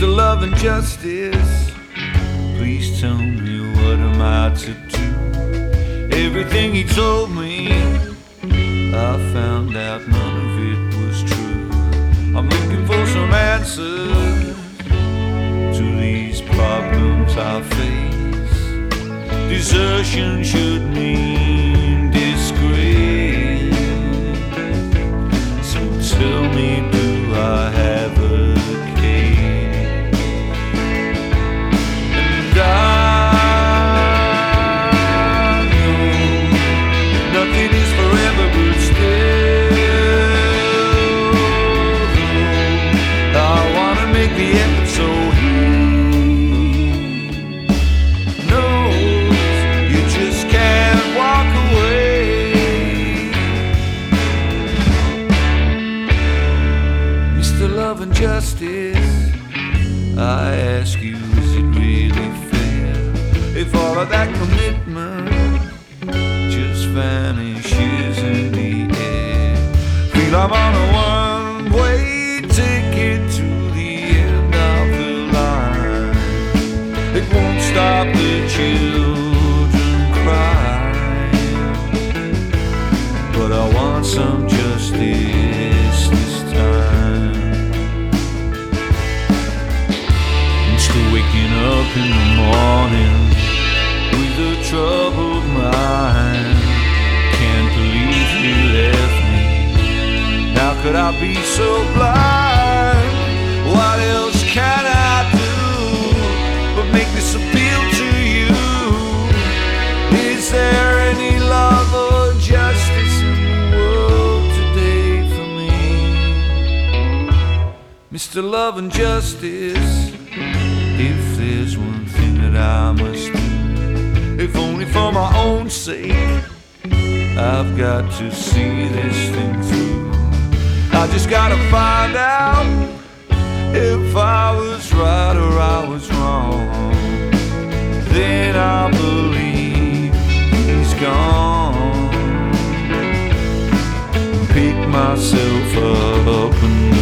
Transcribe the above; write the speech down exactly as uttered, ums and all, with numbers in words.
Mister Love and Justice, please tell me what am I to do? Everything he told me, I found out none of it was true. I'm looking for some answers to these problems I face. Desertion should mean disgrace. So tell me, do I have a case? And I know nothing is forever, but still I wanna make the effort so he knows you just can't walk away. Mister Love and Justice, I ask you, is it really fair if all of that commitment just vanishes in the air? Feel I'm on a one-way ticket to the end of the line. It won't stop the children crying, but I want some justice this time. I'm still waking up in the morning with a troubled mind. Can't believe he left me. How could I be so blind? What else can I do but make this appeal to you? Is there any love or justice in the world today for me? Mister Love and Justice, if there's one thing that I must do, if only for my own sake, I've got to see this thing through. I just gotta find out if I was right or I was wrong. Then I believe he's gone. Pick myself up and